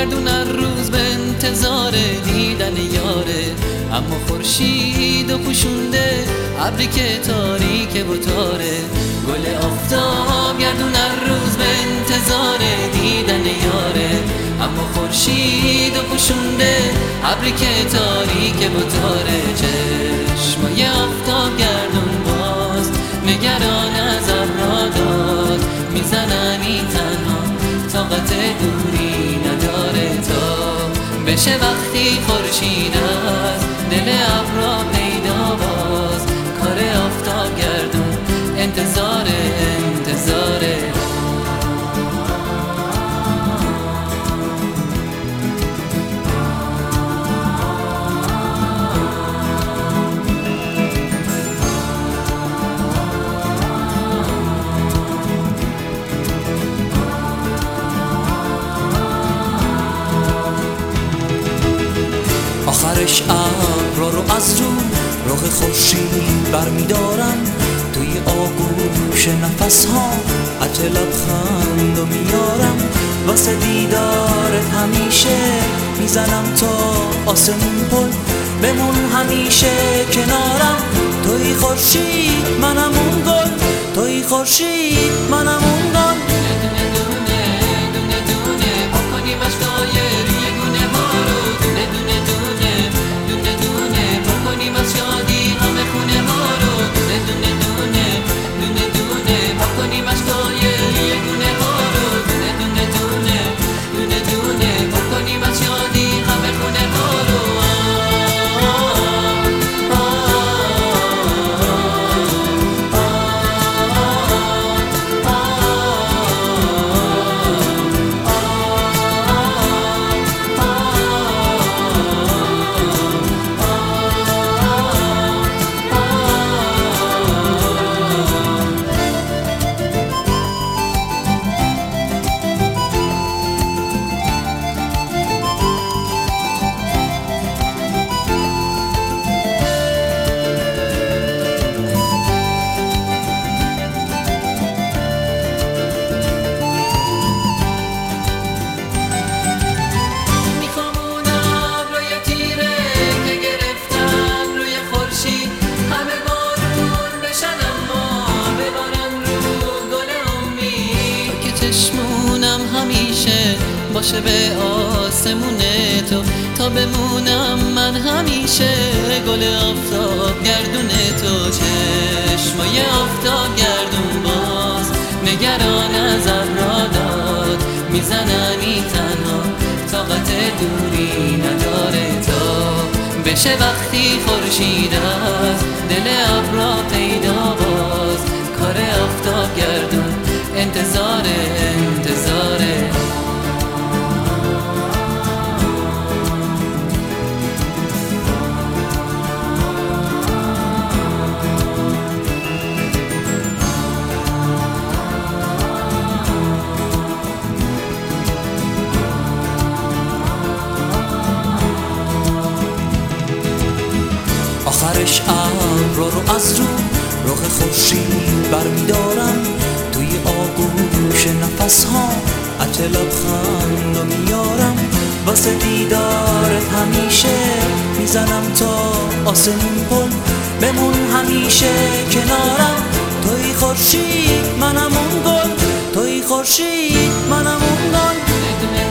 گردون هر روز به انتظار دیدن یاره، اما خورشید و پوشونده ابری که تاریک و تاره. گل آفتاب گردون هر روز به انتظار دیدن یاره، اما خورشید و پوشونده ابری که تاریک و تاره. چشمای آفتاب گردون باز نگران از ابرها داد، میزنن این تنها طاقت دوری نداره تا بشه وقتی خورشید از دل ابرها پیدا باز. کار آفتاب گردون انتظاره. آخرش ابرها رو از رو رخ خورشید برمیدارم، توی آغوش نفس ها عطر لبخند و میارم. واسه دیدارت همیشه میزنم تا آسمون پل، بمون همیشه کنارم. توی خورشید منم اون گل، توی خورشید منم اون گل. چشمونم همیشه باشه به آسمون تو، تا بمونم من همیشه گل آفتاب گردون تو. چشمای آفتاب گردون باز نگران از ابرها داد، میزنن این تنها طاقت دوری نداره تا بشه وقتی خورشید از دل ابرها پیدا باز. کار آفتاب گردون انتظاره. آخرش ابرها رو از رو رخ خورشید برمیدارم، توی آغوش نفس ها عطر لبخند و میارم. واسه دیدارت همیشه میزنم تا آسمون پل، بمون همیشه کنارم. توی خورشید منم اون گل، توی خورشید منم اون گل.